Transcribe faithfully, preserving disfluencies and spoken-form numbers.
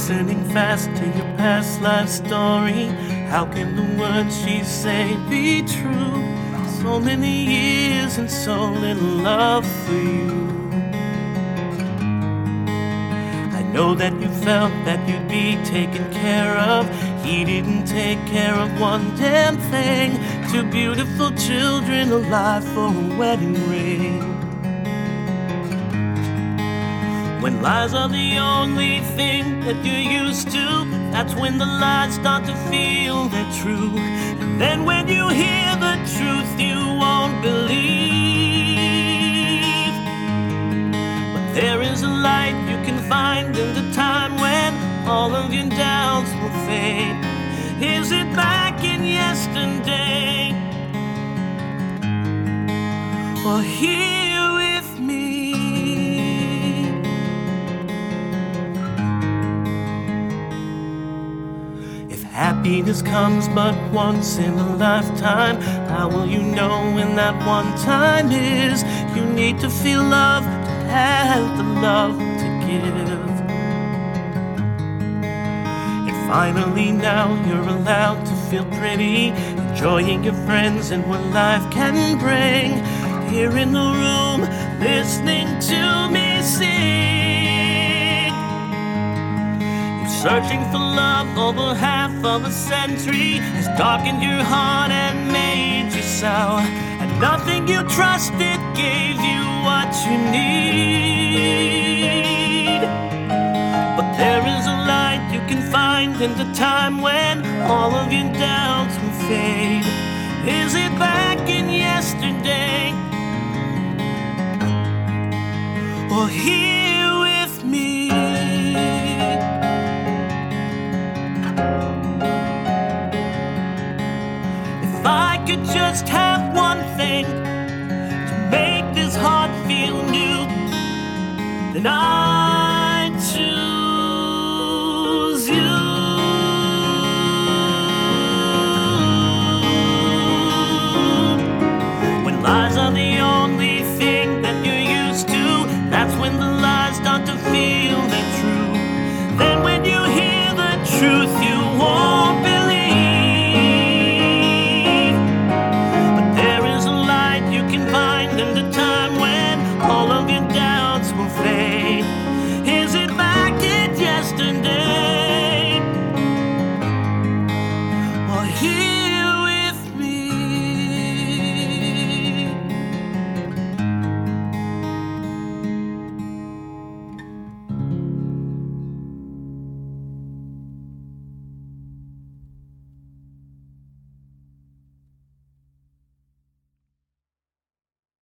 listening fast to your past life story. How can the words she say be true? So many years and so little love for you. I know that you felt that you'd be taken care of. He didn't take care of one damn thing. Two beautiful children alive for a wedding ring. When lies are the only thing that you're used to, that's when the lies start to feel they're true. And then when you hear the truth, you won't believe. But there is a light you can find in the time when all of your doubts will fade. Is it back in yesterday, or here with me? Happiness comes but once in a lifetime. How will you know when that one time is? You need to feel love to have the love to give. And finally now you're allowed to feel pretty, enjoying your friends and what life can bring. Here in the room, listening to me sing. Searching for love over half of a century has darkened your heart and made you sour. And nothing you trusted gave you what you need. But there is a light you can find in the time when all of your doubts will fade. Is it back in yesterday, or here with me? If I could just have one thing to make this heart feel new, then I'd choose you. When lies are the only thing that you're used to, that's when the lies start to feel they're true. Then when you hear the truth,